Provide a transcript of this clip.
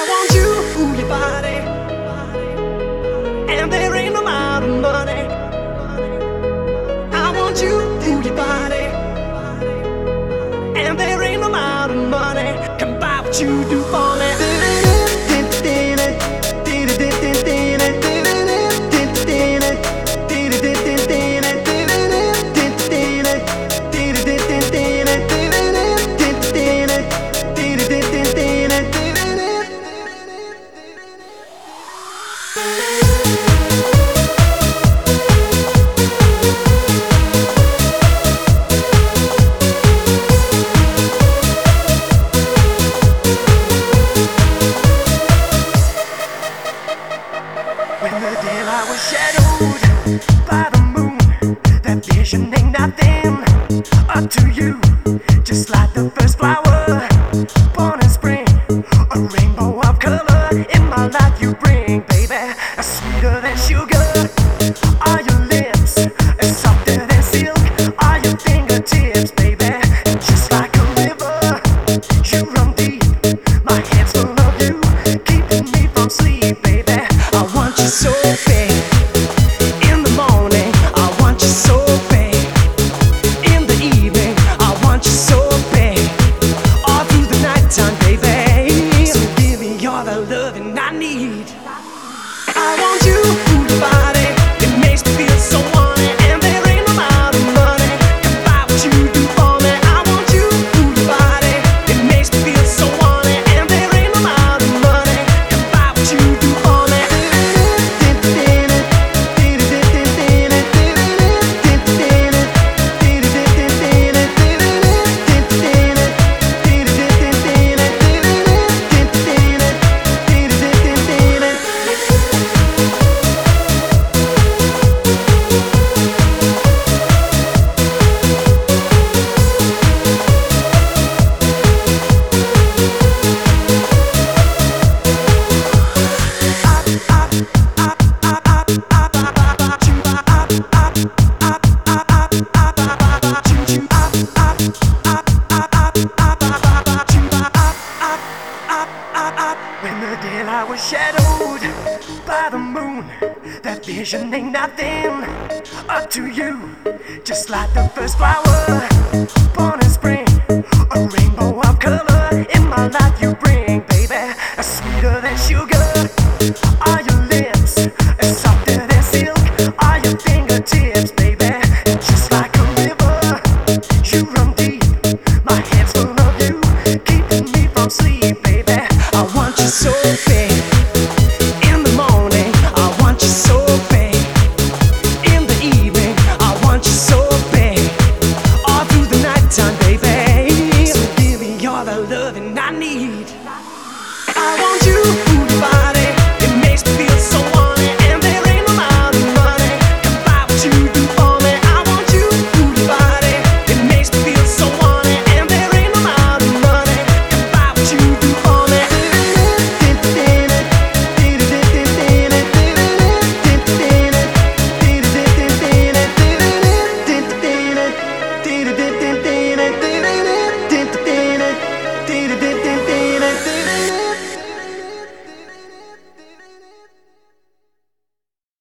want you, move your body, and there ain't no amount of money. I want you, move your body, and there ain't no amount of money can buy what you do for me. When the daylight was shadowed by the moon, that vision ain't nothing up to you. Just like the first flower born in spring, a rainbow of color in my life you bring, baby. Sweeter than sugar are your lips, softer than silk are your fingertips, baby. Just like a river, you run deep. My hands full of you, keeping me from sleep, baby. I want you so bad. In the morning, I want you so bad. In the evening, I want you so bad. All through the nighttime, baby. So give me all the loving I need. I want you, move your body, it makes me feel so wanted, and there ain't no amount of money can buy what you do for me. I want you, move your body, it makes me feel so wanted, and there ain't no amount of money can buy what you do for me. When the daylight was shadowed by the moon, that vision ain't nothing up to you. Just like the first flower born in spring, a rainbow of color in my life you bring, baby. Sweeter than sugar are your lips, softer than silk are your fingertips, baby. Just like a river, you run deep. My hands full of you, keeping me from sleep, baby. I want you so bad.